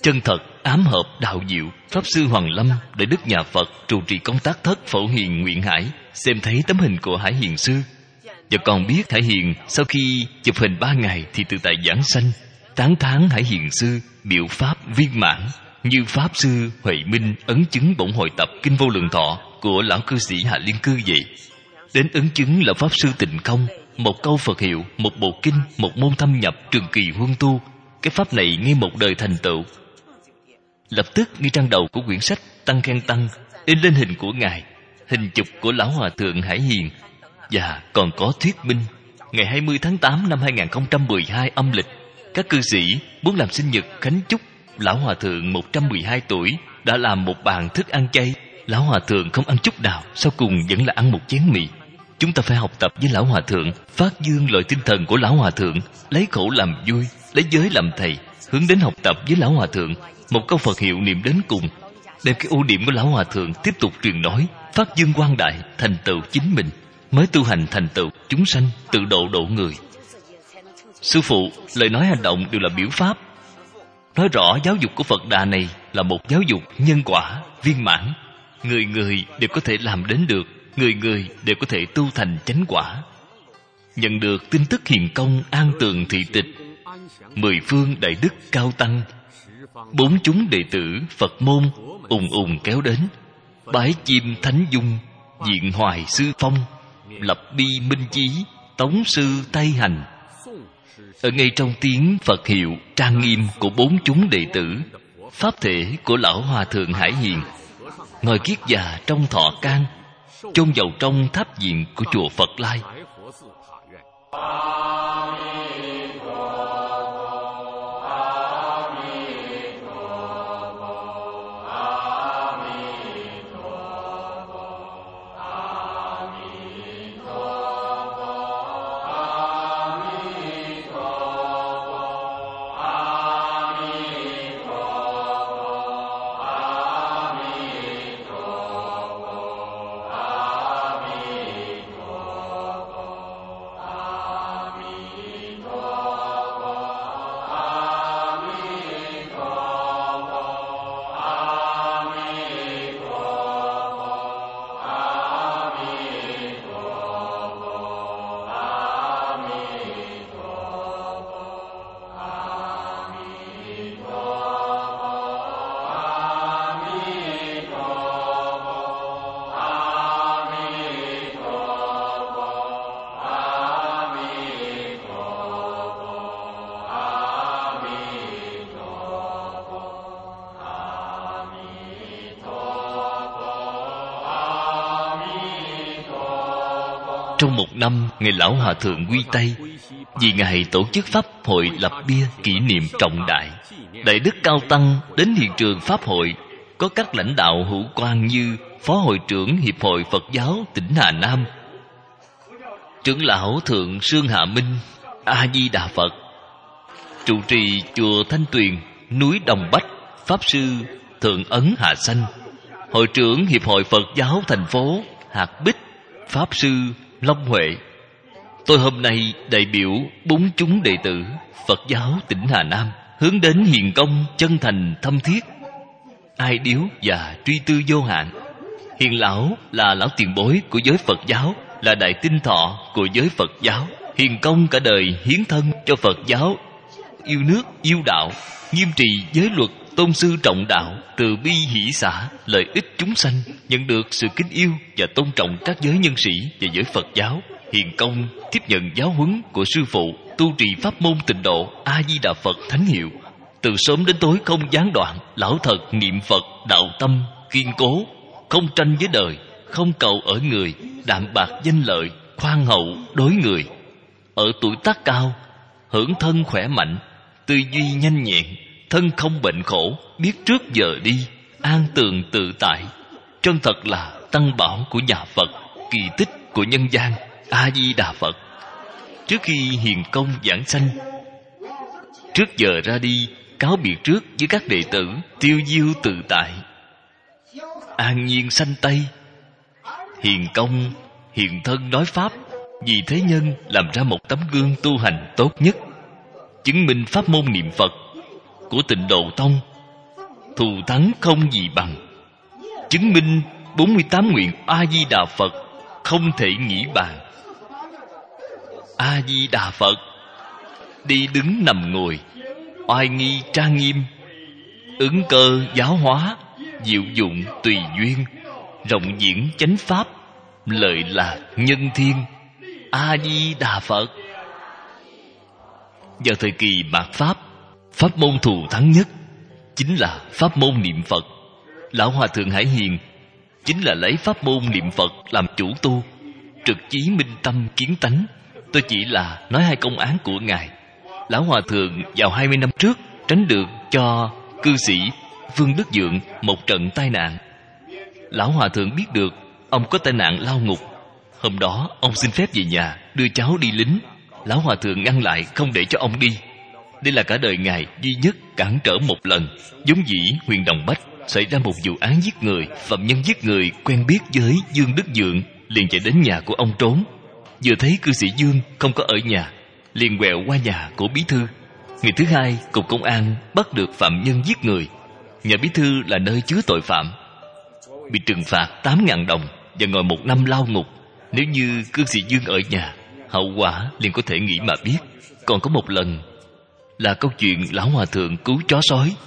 A: chân thật ám hợp đạo diệu. Pháp sư Hoàng Lâm, Đại đức nhà Phật, trụ trì công tác thất Phổ Hiền Nguyện Hải, xem thấy tấm hình của Hải Hiền sư và còn biết Hải Hiền sau khi chụp hình ba ngày thì tự tại giảng sanh, tán thán Hải Hiền sư biểu pháp viên mãn, như pháp sư Huệ Minh ấn chứng bổn hội tập kinh Vô Lượng Thọ của lão cư sĩ Hạ Liên Cư vậy. Đến ấn chứng là pháp sư Tịnh Công, một câu Phật hiệu, một bộ kinh, một môn thâm nhập, trường kỳ huân tu. Cái pháp này ngay một đời thành tựu. Lập tức ngay trang đầu của quyển sách Tăng Khen Tăng in lên hình của ngài, hình chụp của lão hòa thượng Hải Hiền, và còn có thuyết minh. Ngày hai mươi tháng tám năm hai nghìn không trăm mười hai âm lịch, các cư sĩ muốn làm sinh nhật khánh chúc lão hòa thượng một trăm mười hai tuổi, đã làm một bàn thức ăn chay. Lão hòa thượng không ăn chút nào, sau cùng vẫn là ăn một chén mì. Chúng ta phải học tập với lão hòa thượng, phát dương loại tinh thần của lão hòa thượng, lấy khổ làm vui, lấy giới làm thầy, hướng đến học tập với lão hòa thượng. Một câu Phật hiệu niệm đến cùng, đem cái ưu điểm của lão hòa thượng tiếp tục truyền nói, phát dương quang đại, thành tựu chính mình, mới tu hành thành tựu chúng sanh, tự độ độ người. Sư phụ, lời nói hành động đều là biểu pháp. Nói rõ giáo dục của Phật Đà này là một giáo dục nhân quả viên mãn, người người đều có thể làm đến được, người người đều có thể tu thành chánh quả. Nhận được tin tức hiền công an tường thị tịch, mười phương đại đức cao tăng, bốn chúng đệ tử Phật môn ùng ùng kéo đến, bái chim thánh dung, diện hoài sư phong, lập bi minh chí, tống sư tay hành. Ở ngay trong tiếng Phật hiệu trang nghiêm của bốn chúng đệ tử, pháp thể của lão hòa thượng Hải Hiền ngồi kiết già trong thọ can, chôn vào trong tháp viện của chùa Phật Lai. Trong một năm, ngày lão hòa thượng quy Tây, vì ngài tổ chức pháp hội lập bia kỷ niệm trọng đại, đại đức cao tăng đến hiện trường pháp hội. Có các lãnh đạo hữu quan như Phó hội trưởng Hiệp hội Phật giáo tỉnh Hà Nam, trưởng lão Thượng Sương Hạ Minh, A Di Đà Phật, trụ trì chùa Thanh Tuyền, núi Đồng Bách, pháp sư Thượng Ấn Hạ Sanh, hội trưởng Hiệp hội Phật giáo thành phố Hạt Bích, pháp sư Long Huệ. Tôi hôm nay đại biểu bốn chúng đệ tử Phật giáo tỉnh Hà Nam hướng đến hiền công chân thành thâm thiết, ai điếu và truy tư vô hạn. Hiền lão là lão tiền bối của giới Phật giáo, là đại tinh thọ của giới Phật giáo. Hiền công cả đời hiến thân cho Phật giáo, yêu nước yêu đạo, nghiêm trì giới luật, tôn sư trọng đạo, từ bi hỷ xả, lợi ích chúng sanh, nhận được sự kính yêu và tôn trọng các giới nhân sĩ và giới Phật giáo. Hiền công tiếp nhận giáo huấn của sư phụ, tu trì pháp môn tịnh độ A Di Đà Phật thánh hiệu, từ sớm đến tối không gián đoạn. Lão thật niệm Phật đạo tâm kiên cố, không tranh với đời, không cầu ở người, đạm bạc danh lợi, khoan hậu đối người. Ở tuổi tác cao, hưởng thân khỏe mạnh, tư duy nhanh nhẹn, thân không bệnh khổ, biết trước giờ đi, an tường tự tại. Chân thật là tăng bảo của nhà Phật, kỳ tích của nhân gian. A Di Đà Phật. Trước khi hiền công giảng sanh, trước giờ ra đi, cáo biệt trước với các đệ tử, tiêu diêu tự tại, an nhiên sanh Tây. Hiền công hiện thân nói pháp, vì thế nhân làm ra một tấm gương tu hành tốt nhất, chứng minh pháp môn niệm Phật của Tịnh Độ Tông thù thắng không gì bằng. Chứng minh bốn mươi tám nguyện A-di-đà Phật không thể nghĩ bàn. A-di-đà Phật, đi đứng nằm ngồi, oai nghi trang nghiêm, ứng cơ giáo hóa, diệu dụng tùy duyên, rộng diễn chánh pháp, lợi lạc nhân thiên. A-di-đà Phật. Vào thời kỳ mạt Pháp, pháp môn thù thắng nhất chính là pháp môn niệm Phật. Lão Hòa Thượng Hải Hiền chính là lấy pháp môn niệm Phật làm chủ tu, trực chí minh tâm kiến tánh. Tôi chỉ là nói hai công án của Ngài. Lão Hòa Thượng vào hai mươi năm trước tránh được cho cư sĩ Vương Đức Dượng một trận tai nạn. Lão Hòa Thượng biết được ông có tai nạn lao ngục. Hôm đó ông xin phép về nhà đưa cháu đi lính. Lão Hòa Thượng ngăn lại không để cho ông đi. Đây là cả đời Ngài duy nhất cản trở một lần. Giống dĩ huyện Đồng Bách xảy ra một vụ án giết người. Phạm nhân giết người quen biết với Dương Đức Dượng, liền chạy đến nhà của ông trốn. Vừa thấy cư sĩ Dương không có ở nhà, liền quẹo qua nhà của bí thư. Ngày thứ hai, cục công an bắt được phạm nhân giết người. Nhà bí thư là nơi chứa tội phạm, bị trừng phạt tám ngàn đồng và ngồi một năm lao ngục. Nếu như cư sĩ Dương ở nhà, hậu quả liền có thể nghĩ mà biết. Còn có một lần là câu chuyện Lão Hòa Thượng cứu chó sói.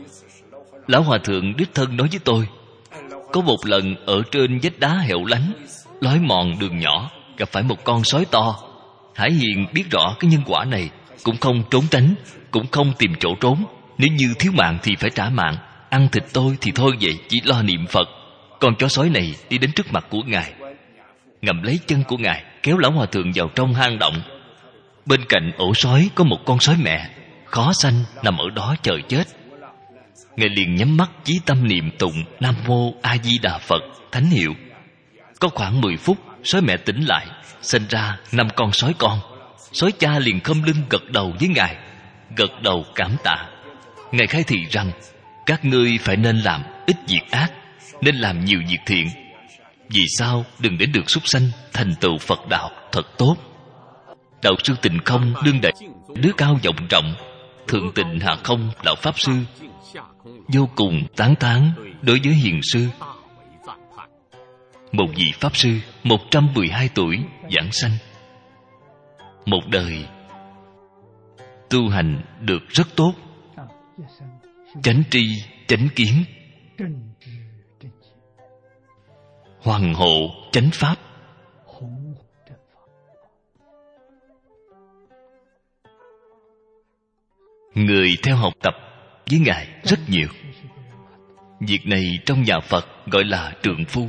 A: Lão Hòa Thượng đích thân nói với tôi, có một lần ở trên vách đá hẻo lánh, lối mòn đường nhỏ, gặp phải một con sói to. Hải Hiền biết rõ cái nhân quả này, cũng không trốn tránh, cũng không tìm chỗ trốn. Nếu như thiếu mạng thì phải trả mạng, ăn thịt tôi thì thôi vậy, chỉ lo niệm Phật. Con chó sói này đi đến trước mặt của Ngài, ngậm lấy chân của Ngài, kéo Lão Hòa Thượng vào trong hang động. Bên cạnh ổ sói có một con sói mẹ khó sanh nằm ở đó chờ chết. Ngài liền nhắm mắt chí tâm niệm tụng Nam Mô A Di Đà Phật thánh hiệu. Có khoảng mười phút, sói mẹ tỉnh lại, sinh ra năm con sói con. Sói cha liền khom lưng gật đầu với Ngài, gật đầu cảm tạ. Ngài khai thị rằng các ngươi phải nên làm ít việc ác, nên làm nhiều việc thiện. Vì sao đừng để được súc sanh thành tựu Phật đạo thật tốt. Đạo sư Tịnh Không đương đại đức cao vọng trọng, thượng tịnh hạ không lão pháp sư vô cùng tán thán đối với hiền sư. Một vị pháp sư một trăm mười hai tuổi giảng sanh, một đời tu hành được rất tốt, chánh tri chánh kiến, hoàng hộ chánh pháp. Người theo học tập với Ngài rất nhiều. Việc này trong nhà Phật gọi là trượng phu.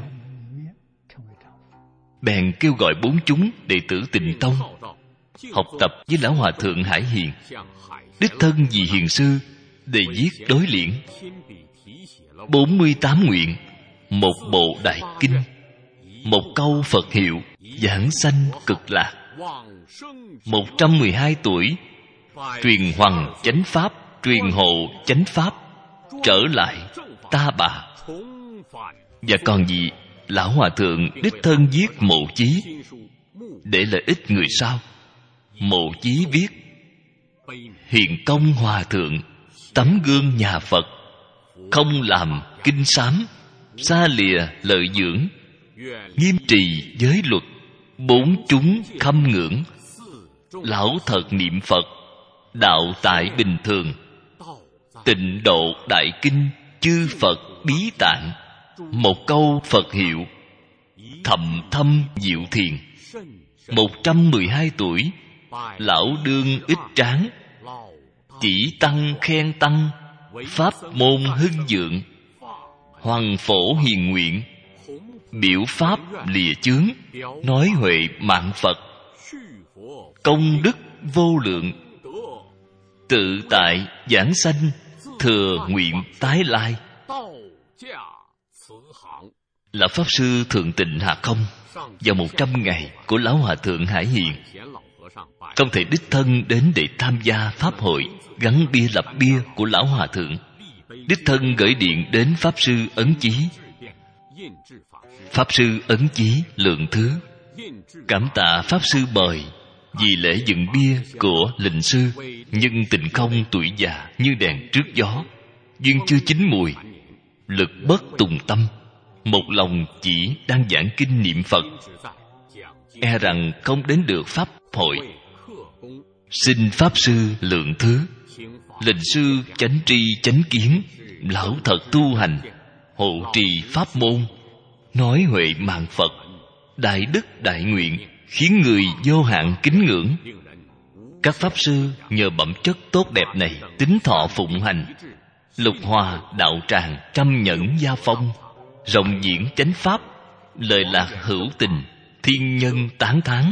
A: Bèn kêu gọi bốn chúng đệ tử Tịnh Tông học tập với Lão Hòa Thượng Hải Hiền. Đích thân vì hiền sư đề viết đối liễn bốn mươi tám nguyện, một bộ đại kinh, một câu Phật hiệu, giảng sanh cực lạc. Một trăm mười hai tuổi truyền hoằng chánh pháp, truyền hộ chánh pháp, trở lại Ta Bà. Và còn gì, Lão Hòa Thượng đích thân viết mộ chí để lợi ích người sau. Mộ chí viết: Hiền công Hòa Thượng, tấm gương nhà Phật, không làm kinh sám, xa lìa lợi dưỡng, nghiêm trì giới luật, bốn chúng khâm ngưỡng. Lão thật niệm Phật, đạo tại bình thường, tịnh độ đại kinh, chư Phật bí tạng. Một câu Phật hiệu, thầm thâm diệu thiền. Một trăm mười hai tuổi, lão đương ích tráng, chỉ tăng khen tăng, pháp môn hưng vượng. Hoằng phổ hiền nguyện, biểu pháp lìa chướng, nói huệ mạng Phật. Công đức vô lượng, tự tại giảng sanh, thừa nguyện tái lai. Là Pháp Sư Thượng Tịnh Hạ Không vào một trăm ngày của Lão Hòa Thượng Hải Hiền, không thể đích thân đến để tham gia pháp hội gắn bia lập bia của Lão Hòa Thượng. Đích thân gửi điện đến Pháp Sư Ấn Chí. Pháp Sư Ấn Chí lượng thứ, cảm tạ Pháp Sư mời vì lễ dựng bia của lệnh sư. Nhưng Tịnh Không tuổi già như đèn trước gió, duyên chưa chín mùi, lực bất tùng tâm, một lòng chỉ đang giảng kinh niệm Phật, e rằng không đến được pháp hội. Xin Pháp Sư lượng thứ, lệnh sư chánh tri chánh kiến, lão thật tu hành, hộ trì pháp môn, nói huệ mạng Phật, đại đức đại nguyện, khiến người vô hạn kính ngưỡng. Các Pháp Sư nhờ bẩm chất tốt đẹp này tín thọ phụng hành, lục hòa đạo tràng, trăm nhẫn gia phong, rộng diễn chánh pháp, lời lạc hữu tình, thiên nhân tán thán.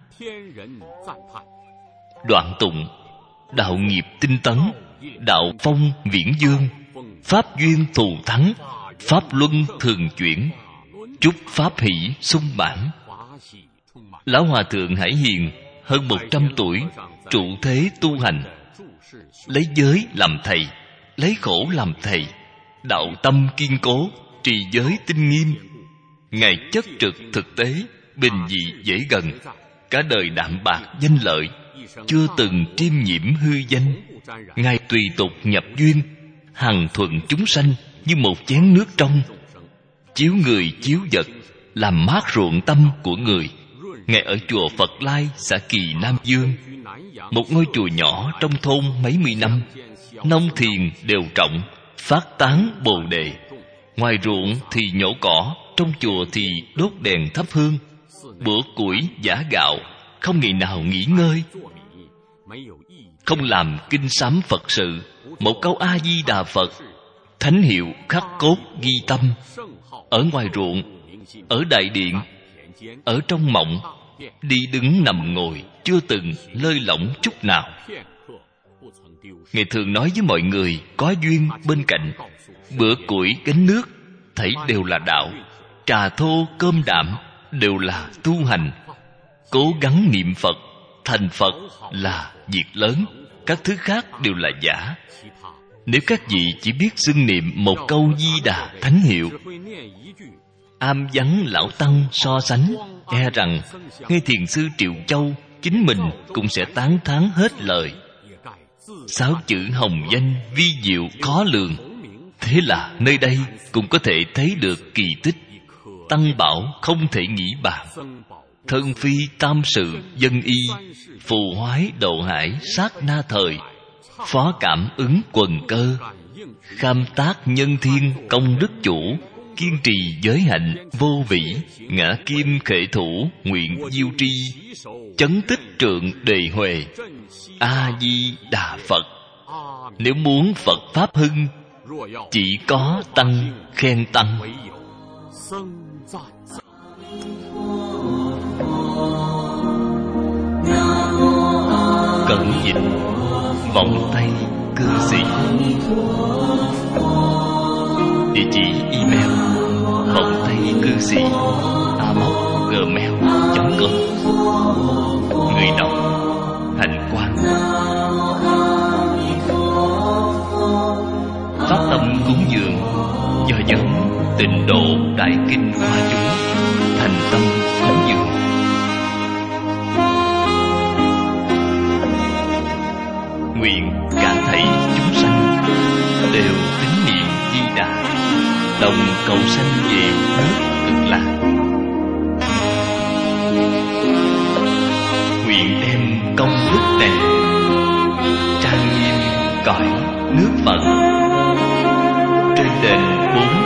A: Đoạn tụng: đạo nghiệp tinh tấn, đạo phong viễn dương, pháp duyên thù thắng, pháp luân thường chuyển, chúc pháp hỷ sung mãn. Lão Hòa Thượng Hải Hiền hơn một trăm tuổi, trụ thế tu hành, lấy giới làm thầy, lấy khổ làm thầy, đạo tâm kiên cố, trì giới tinh nghiêm. Ngài chất trực thực tế, bình dị dễ gần, cả đời đạm bạc danh lợi, chưa từng triêm nhiễm hư danh. Ngài tùy tục nhập duyên, hằng thuận chúng sanh như một chén nước trong, chiếu người chiếu vật, làm mát ruộng tâm của người. Ngài ở chùa Phật Lai, xã Kỳ Nam Dương, một ngôi chùa nhỏ trong thôn mấy mươi năm, nông thiền đều trọng, phát tán bồ đề. Ngoài ruộng thì nhổ cỏ, trong chùa thì đốt đèn thắp hương, bữa củi giã gạo, không ngày nào nghỉ ngơi, không làm kinh sám Phật sự, một câu A Di Đà Phật, thánh hiệu khắc cốt ghi tâm. Ở ngoài ruộng, ở đại điện, ở trong mộng, đi đứng nằm ngồi, chưa từng lơi lỏng chút nào. Ngài thường nói với mọi người có duyên bên cạnh, bữa củi gánh nước thảy đều là đạo, trà thô cơm đạm đều là tu hành. Cố gắng niệm Phật, thành Phật là việc lớn, các thứ khác đều là giả. Nếu các vị chỉ biết xưng niệm một câu Di Đà thánh hiệu, am vắng lão tăng so sánh, e rằng ngay thiền sư Triệu Châu chính mình cũng sẽ tán thán hết lời. Sáu chữ hồng danh vi diệu khó lường, thế là nơi đây cũng có thể thấy được kỳ tích. Tăng bảo không thể nghĩ bàn, thân phi tam sự dân y, phù hoái độ hải sát na thời, phó cảm ứng quần cơ, kham tác nhân thiên công đức chủ, kiên trì giới hạnh vô vĩ, ngã kim khệ thủ nguyện diêu tri, chấn tích trượng đề huệ, A Di Đà Phật. Nếu muốn Phật pháp hưng, chỉ có tăng khen tăng. Cẩn dịch vọng tay cư sĩ. Địa chỉ email vọng tay cư sĩ a móc gmail chấm com. Người đọc Hạnh Quang. Phát tâm cúng dường do nhóm Tịnh Độ Đại Kinh Hoa Chúng thành tâm cúng dường. Nguyện cả thảy chúng sanh đều tín niệm Di Đà, đồng cầu sanh về nước Cực Lạc. Nguyện đem công đức này trang nghiêm cõi nước Phật trên đền bốn